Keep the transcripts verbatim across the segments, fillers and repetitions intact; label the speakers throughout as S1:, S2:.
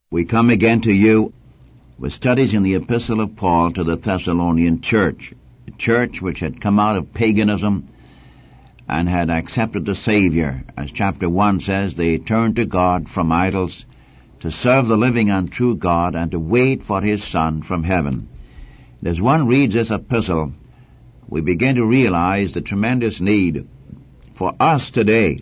S1: We come again to you with studies in the Epistle of Paul to the Thessalonian church, a church which had come out of paganism and had accepted the Savior. As chapter one says, they turned to God from idols to serve the living and true God and to wait for His Son from heaven. And as one reads this epistle, we begin to realize the tremendous need for us today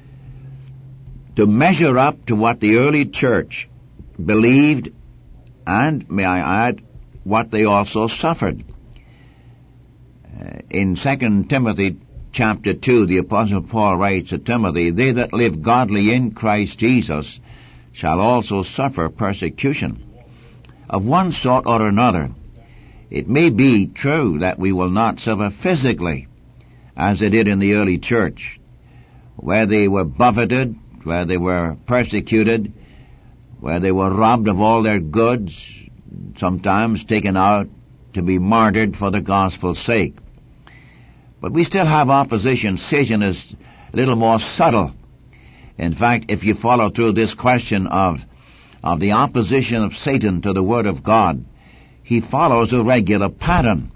S1: to measure up to what the early church believed and, may I add, what they also suffered. Uh, in Second Timothy chapter two, the Apostle Paul writes to Timothy, "They that live godly in Christ Jesus shall also suffer persecution of one sort or another." It may be true that we will not suffer physically as they did in the early church, where they were buffeted, where they were persecuted, where they were robbed of all their goods, sometimes taken out to be martyred for the gospel's sake. But we still have opposition. Satan is a little more subtle. In fact, if you follow through this question of, of the opposition of Satan to the Word of God, he follows a regular pattern.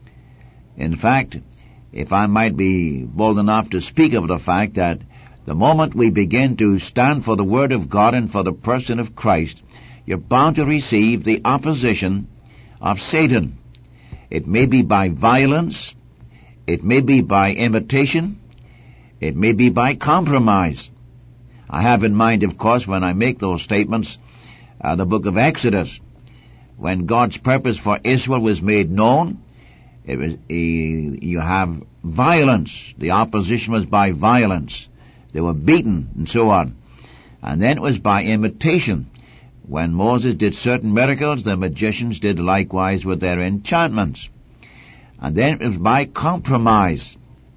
S1: In fact, if I might be bold enough to speak of the fact that the moment we begin to stand for the Word of God and for the person of Christ, you're bound to receive the opposition of Satan. It may be by violence, it may be by imitation, it may be by compromise. I have in mind, of course, when I make those statements, uh, the book of Exodus. When God's purpose for Israel was made known, it was, he, you have violence. The opposition was by violence. They were beaten and so on. And then it was by imitation. When Moses did certain miracles, the magicians did likewise with their enchantments. And then it was by compromise.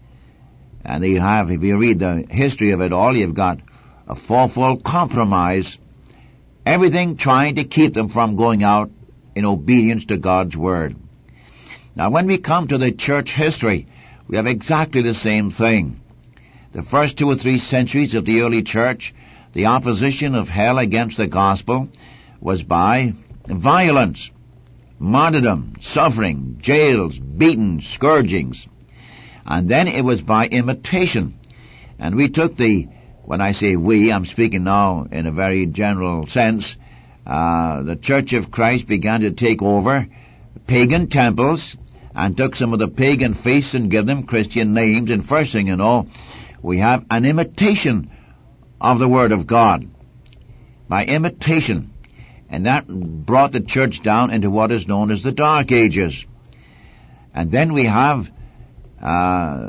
S1: And you have, if you read the history of it all, you've got a fourfold compromise. Everything trying to keep them from going out in obedience to God's Word. Now when we come to the church history, we have exactly the same thing. The first two or three centuries of the early church, the opposition of hell against the gospel was by violence, martyrdom, suffering, jails, beatings, scourgings. And then it was by imitation. And we took the, when I say we, I'm speaking now in a very general sense, uh, the Church of Christ began to take over pagan temples and took some of the pagan feasts and give them Christian names. And first thing you know, we have an imitation of the Word of God. By imitation. And that brought the church down into what is known as the Dark Ages. And then we have uh,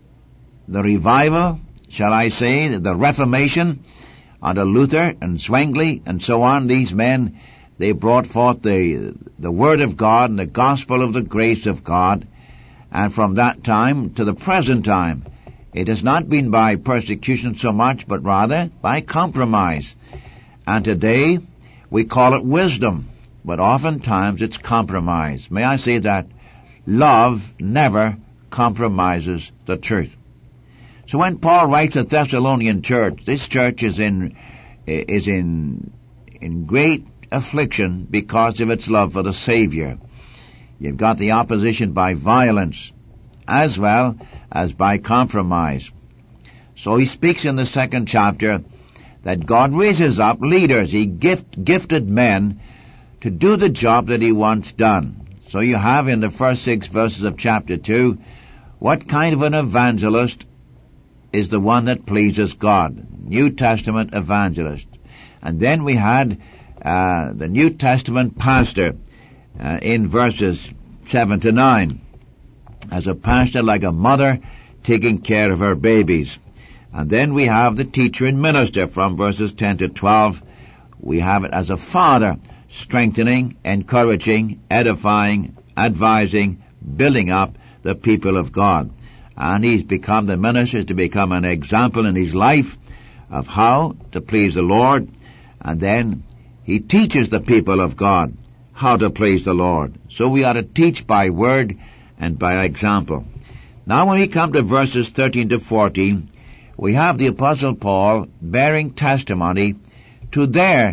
S1: the revival, shall I say, the Reformation under Luther and Zwingli and so on. These men, they brought forth the, the Word of God and the gospel of the grace of God. And from that time to the present time, it has not been by persecution so much, but rather by compromise. And today, we call it wisdom, but oftentimes it's compromise. May I say that love never compromises the truth. So when Paul writes the Thessalonian church, this church is in, is in, in great affliction because of its love for the Savior. You've got the opposition by violence, as well as by compromise. So he speaks in the second chapter that God raises up leaders. He gift, gifted men to do the job that He wants done. So you have in the first six verses of chapter two, what kind of an evangelist is the one that pleases God? New Testament evangelist. And then we had uh, the New Testament pastor uh, in verses seven to nine. As a pastor, like a mother taking care of her babies. And then we have the teacher and minister from verses ten to twelve. We have it as a father, strengthening, encouraging, edifying, advising, building up the people of God. And he's become, the minister is to become an example in his life of how to please the Lord. And then he teaches the people of God how to please the Lord. So we are to teach by word and by example. Now when we come to verses thirteen to fourteen, we have the Apostle Paul bearing testimony to their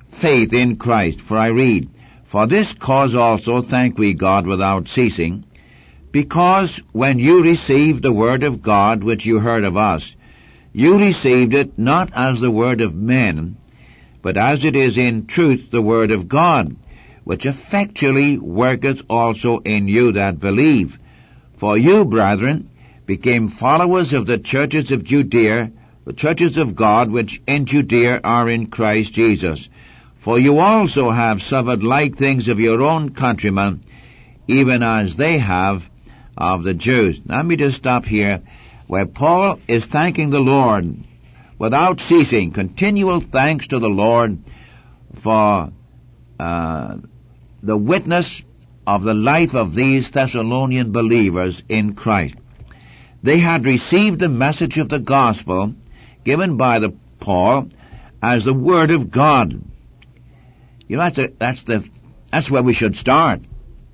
S1: faith in Christ. For I read, For this cause also thank we God without ceasing, because when you received the word of God which you heard of us, you received it not as the word of men, but as it is in truth the word of God, which effectually worketh also in you that believe. For you, brethren, became followers of the churches of Judea, the churches of God which in Judea are in Christ Jesus. For you also have suffered like things of your own countrymen, even as they have of the Jews. Now, let me just stop here, where Paul is thanking the Lord without ceasing, continual thanks to the Lord for uh, the witness of the life of these Thessalonian believers in Christ. They had received the message of the gospel given by the Paul as the word of God. You know, that's, a, that's, the, that's where we should start.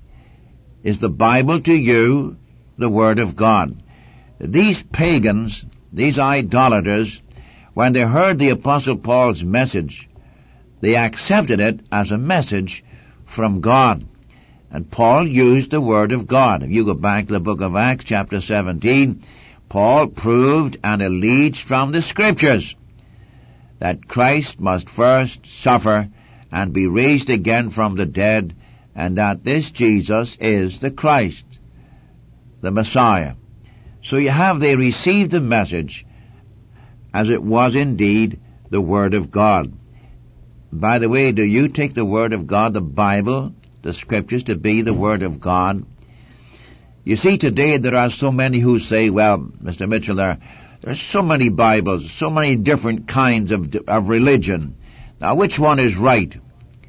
S1: Is the Bible to you the word of God? These pagans, these idolaters, when they heard the Apostle Paul's message, they accepted it as a message from God. And Paul used the word of God. If you go back to the book of Acts, chapter seventeen, Paul proved and alleged from the Scriptures that Christ must first suffer and be raised again from the dead, and that this Jesus is the Christ, the Messiah. So you have, they received the message as it was indeed the Word of God. By the way, do you take the Word of God, the Bible, the Scriptures, to be the Word of God? You see, today there are so many who say, well, Mister Mitchell, there, there are so many Bibles, so many different kinds of, of religion. Now, which one is right?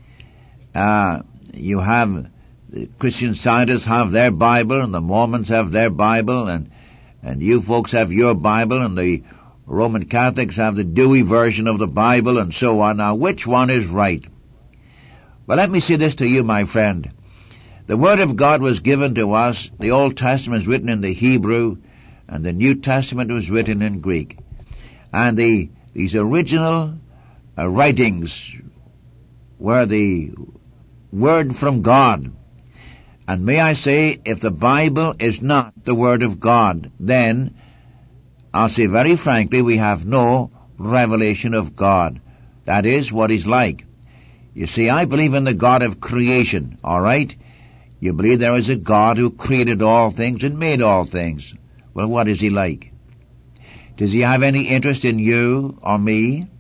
S1: Uh, you have, the Christian Scientists have their Bible, and the Mormons have their Bible, and, and you folks have your Bible, and the Roman Catholics have the Dewey version of the Bible, and so on. Now, which one is right? Well, let me say this to you, my friend. The Word of God was given to us. The Old Testament is written in the Hebrew, and the New Testament was written in Greek. And the, these original uh, writings were the Word from God. And may I say, if the Bible is not the Word of God, then, I'll say very frankly, we have no revelation of God. That is what He's like. You see, I believe in the God of creation, all right? You believe there is a God who created all things and made all things. Well, what is He like? Does He have any interest in you or me?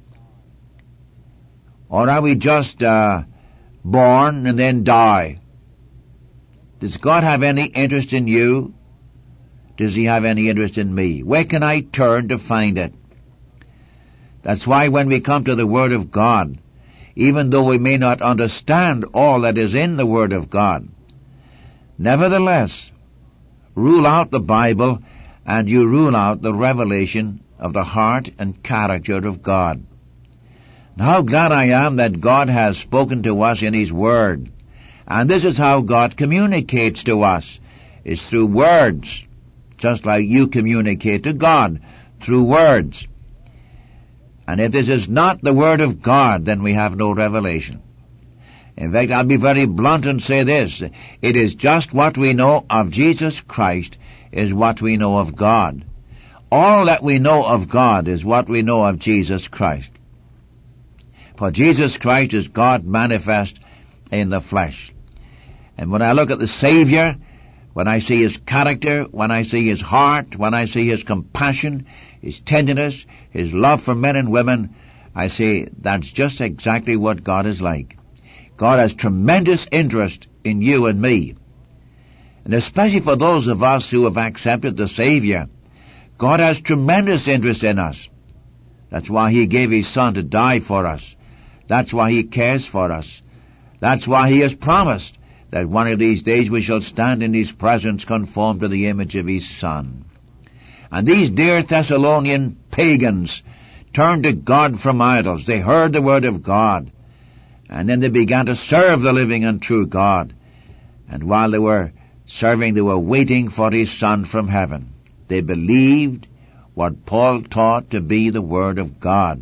S1: Or are we just uh, born and then die? Does God have any interest in you? Does He have any interest in me? Where can I turn to find it? That's why when we come to the Word of God, even though we may not understand all that is in the Word of God, nevertheless, rule out the Bible, and you rule out the revelation of the heart and character of God. And how glad I am that God has spoken to us in His Word. And this is how God communicates to us, is through words, just like you communicate to God, through words. And if this is not the Word of God, then we have no revelation. In fact, I'll be very blunt and say this. It is just what we know of Jesus Christ is what we know of God. All that we know of God is what we know of Jesus Christ. For Jesus Christ is God manifest in the flesh. And when I look at the Savior, when I see His character, when I see His heart, when I see His compassion, His tenderness, His love for men and women, I say that's just exactly what God is like. God has tremendous interest in you and me. And especially for those of us who have accepted the Savior, God has tremendous interest in us. That's why He gave His Son to die for us. That's why He cares for us. That's why He has promised that one of these days we shall stand in His presence conformed to the image of His Son. And these dear Thessalonian pagans turned to God from idols. They heard the Word of God, and then they began to serve the living and true God. And while they were serving, they were waiting for His Son from heaven. They believed what Paul taught to be the Word of God.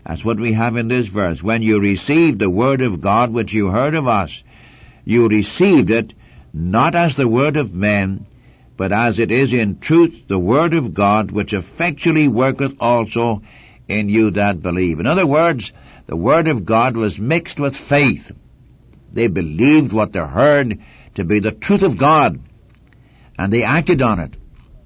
S1: That's what we have in this verse. When you received the word of God which you heard of us, you received it not as the word of men, but as it is in truth the word of God, which effectually worketh also in you that believe. In other words, the word of God was mixed with faith. They believed what they heard to be the truth of God, and they acted on it.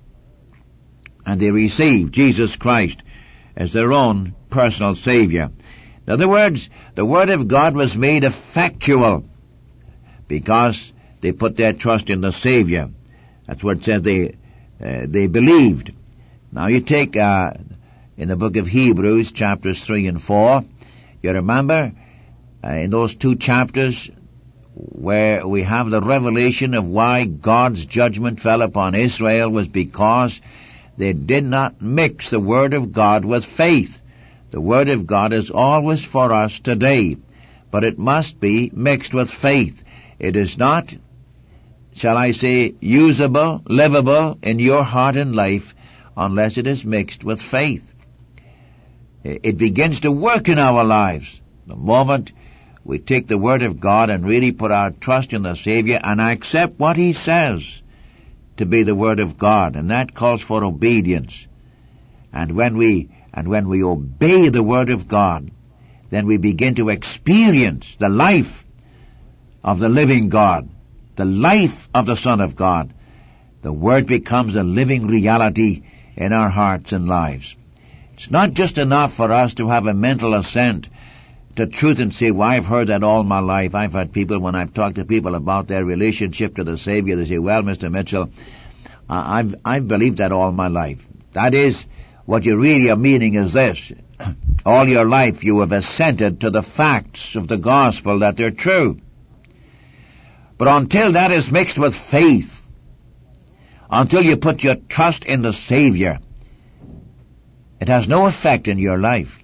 S1: And they received Jesus Christ as their own personal Savior. In other words, the word of God was made effectual because they put their trust in the Savior. That's what it says they uh, they believed. Now you take uh, in the book of Hebrews, chapters three and four, you remember uh, in those two chapters where we have the revelation of why God's judgment fell upon Israel was because they did not mix the Word of God with faith. The Word of God is always for us today, but it must be mixed with faith. It is not, shall I say, usable, livable in your heart and life unless it is mixed with faith. It begins to work in our lives the moment we take the Word of God and really put our trust in the Savior and accept what He says to be the Word of God, and that calls for obedience. And when we and when we obey the Word of God, then we begin to experience the life of the living God, the life of the Son of God. The Word becomes a living reality in our hearts and lives. It's not just enough for us to have a mental assent to truth and say, well, I've heard that all my life. I've had people, when I've talked to people about their relationship to the Savior, they say, well, Mister Mitchell, I've, I've believed that all my life. That is, what you really are meaning is this. All your life you have assented to the facts of the gospel that they're true. But until that is mixed with faith, until you put your trust in the Savior, it has no effect in your life.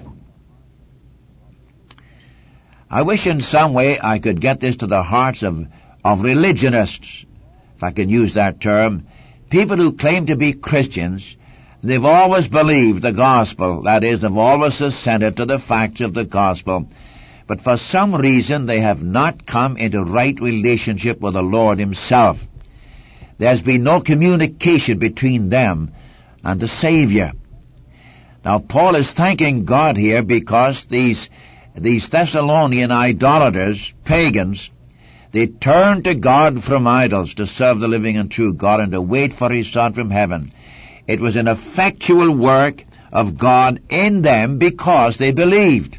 S1: I wish in some way I could get this to the hearts of, of religionists, if I can use that term, people who claim to be Christians. They've always believed the gospel, that is, they've always assented to the facts of the gospel, but for some reason they have not come into right relationship with the Lord Himself. There's been no communication between them and the Savior. Now Paul is thanking God here because these These Thessalonian idolaters, pagans, they turned to God from idols to serve the living and true God and to wait for His Son from heaven. It was an effectual work of God in them because they believed.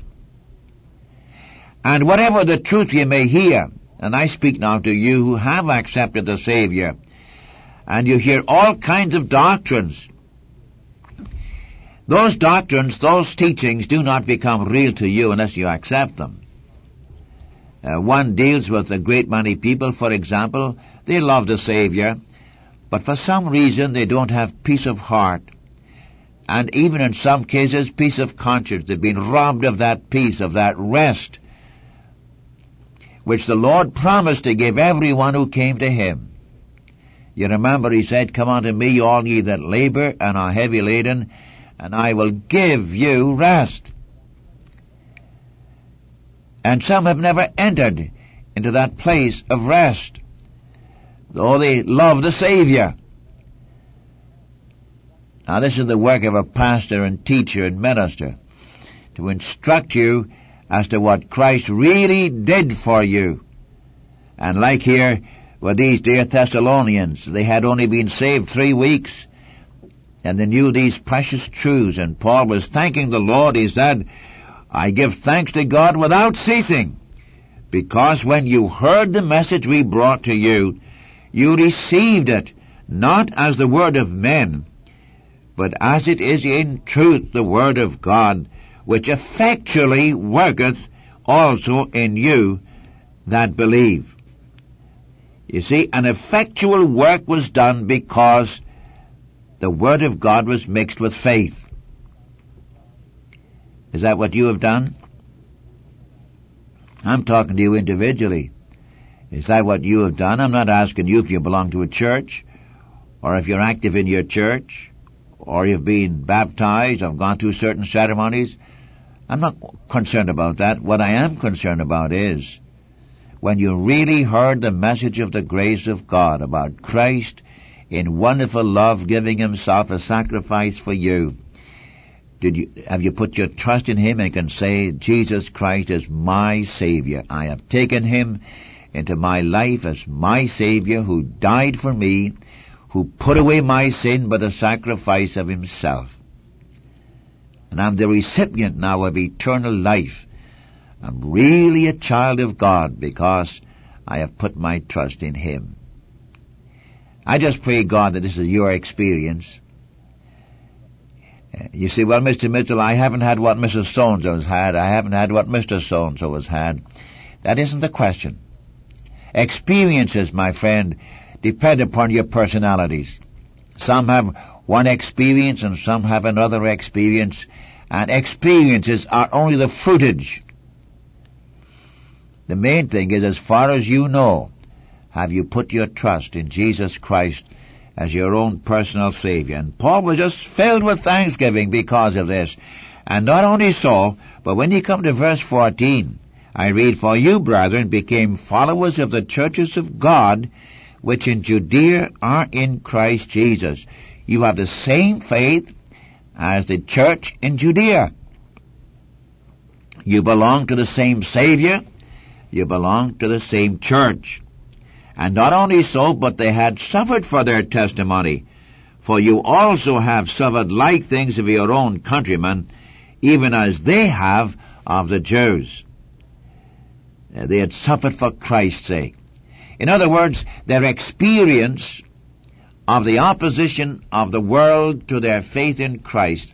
S1: And whatever the truth you may hear, and I speak now to you who have accepted the Savior, and you hear all kinds of doctrines, those doctrines, those teachings do not become real to you unless you accept them. Uh, one deals with a great many people, for example, they love the Savior, but for some reason they don't have peace of heart, and even in some cases peace of conscience. They've been robbed of that peace, of that rest, which the Lord promised to give everyone who came to Him. You remember He said, come unto me, all ye that labor and are heavy laden, and I will give you rest. And some have never entered into that place of rest, though they love the Savior. Now this is the work of a pastor and teacher and minister, to instruct you as to what Christ really did for you. And like here with these dear Thessalonians, they had only been saved three weeks, and they knew these precious truths, and Paul was thanking the Lord. He said, I give thanks to God without ceasing, because when you heard the message we brought to you, you received it, not as the word of men, but as it is in truth the word of God, which effectually worketh also in you that believe. You see, an effectual work was done because the Word of God was mixed with faith. Is that what you have done? I'm talking to you individually. Is that what you have done? I'm not asking you if you belong to a church, or if you're active in your church, or you've been baptized, or gone through certain ceremonies. I'm not concerned about that. What I am concerned about is when you really heard the message of the grace of God about Christ in wonderful love giving himself a sacrifice for you, did you, have you put your trust in him and can say, Jesus Christ is my Savior. I have taken him into my life as my Savior who died for me, who put away my sin by the sacrifice of himself. And I'm the recipient now of eternal life. I'm really a child of God because I have put my trust in him. I just pray, God, that this is your experience. You say, well, Mister Mitchell, I haven't had what Missus So-and-so has had. I haven't had what Mister So-and-so has had. That isn't the question. Experiences, my friend, depend upon your personalities. Some have one experience and some have another experience, and experiences are only the fruitage. The main thing is, as far as you know, have you put your trust in Jesus Christ as your own personal Savior? And Paul was just filled with thanksgiving because of this. And not only so, but when you come to verse fourteen, I read, For you, brethren, became followers of the churches of God, which in Judea are in Christ Jesus. You have the same faith as the church in Judea. You belong to the same Savior. You belong to the same church. And not only so, but they had suffered for their testimony. For you also have suffered like things of your own countrymen, even as they have of the Jews. They had suffered for Christ's sake. In other words, their experience of the opposition of the world to their faith in Christ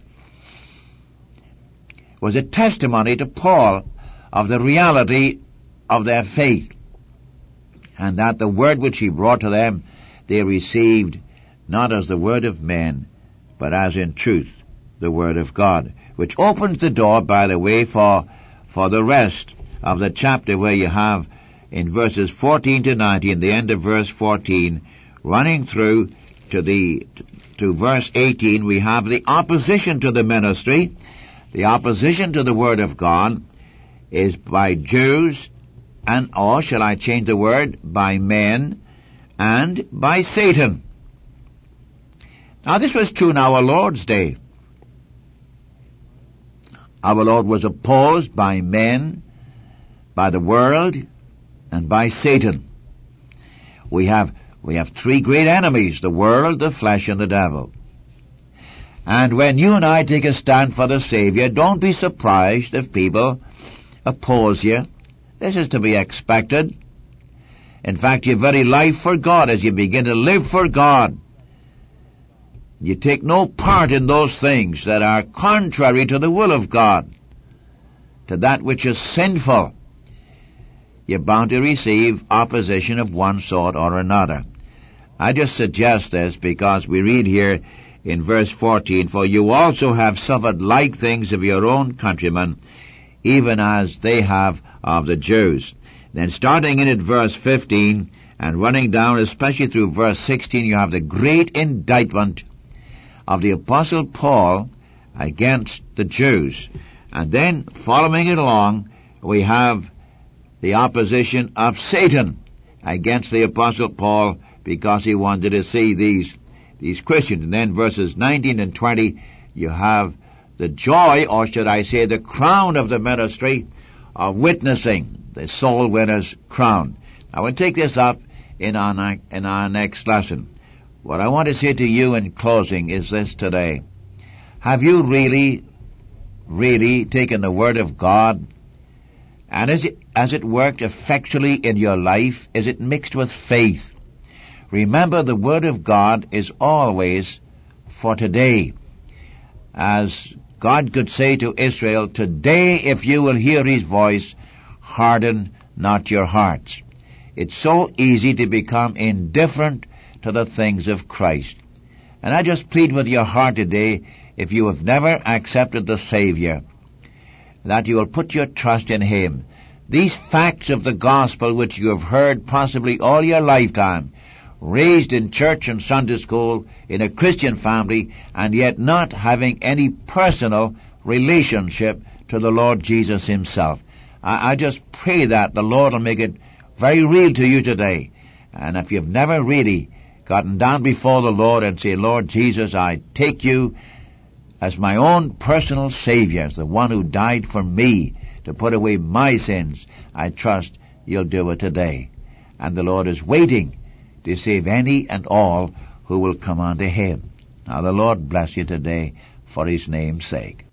S1: was a testimony to Paul of the reality of their faith, and that the word which he brought to them they received not as the word of men, but as in truth the word of God, which opens the door, by the way, for for the rest of the chapter, where you have in verses fourteen to nineteen, the end of verse fourteen, running through to the to verse eighteen, we have the opposition to the ministry. The opposition to the word of God is by Jews, and, or shall I change the word, by men and by Satan. Now this was true in our Lord's day. Our Lord was opposed by men, by the world, and by Satan. We have we have three great enemies, the world, the flesh, and the devil. And when you and I take a stand for the Savior, don't be surprised if people oppose you. This is to be expected. In fact, your very life for God, as you begin to live for God, you take no part in those things that are contrary to the will of God, to that which is sinful. You're bound to receive opposition of one sort or another. I just suggest this because we read here in verse fourteen, For you also have suffered like things of your own countrymen, even as they have of the Jews. Then starting in at verse fifteen and running down especially through verse sixteen, you have the great indictment of the Apostle Paul against the Jews. And then following it along, we have the opposition of Satan against the Apostle Paul, because he wanted to see these these Christians. And then verses nineteen and twenty, you have the joy, or should I say the crown of the ministry of witnessing, the soul winner's crown. Now we'll take this up in our, in our next lesson. What I want to say to you in closing is this today. Have you really, really taken the Word of God, and is it, has it worked effectually in your life? Is it mixed with faith? Remember, the Word of God is always for today. As God could say to Israel, today if you will hear His voice, harden not your hearts. It's so easy to become indifferent to the things of Christ. And I just plead with your heart today, if you have never accepted the Savior, that you will put your trust in Him. These facts of the gospel which you have heard possibly all your lifetime, raised in church and Sunday school, in a Christian family, and yet not having any personal relationship to the Lord Jesus himself. I, I just pray that the Lord will make it very real to you today. And if you've never really gotten down before the Lord and say, Lord Jesus, I take you as my own personal Savior, as the one who died for me to put away my sins, I trust you'll do it today. And the Lord is waiting to save any and all who will come unto him. Now the Lord bless you today for his name's sake.